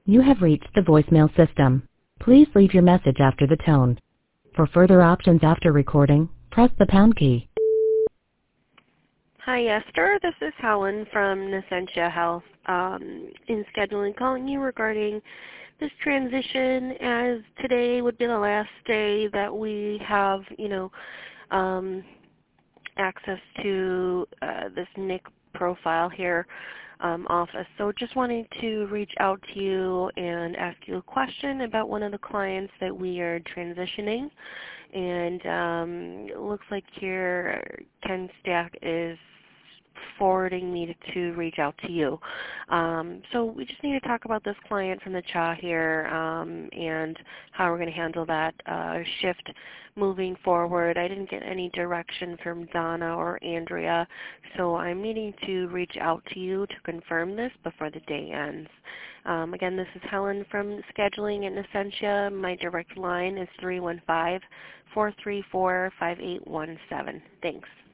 You have reached the voicemail system. Please leave your message after the tone. For further options after recording, press the pound key. Hi, Esther. This is Helen from Nescentia Health in scheduling, calling you regarding this transition, as today would be the last day that we have, access to this NIC profile here office. So just wanted to reach out to you and ask you a question about one of the clients that we are transitioning. And it looks like here Ken Stack is forwarding me to reach out to you. So we just need to talk about this client from the CHA here and how we're going to handle that shift moving forward. I didn't get any direction from Donna or Andrea, so I'm needing to reach out to you to confirm this before the day ends. Again, this is Helen from scheduling at Nescentia. My direct line is 315-434-5817. Thanks.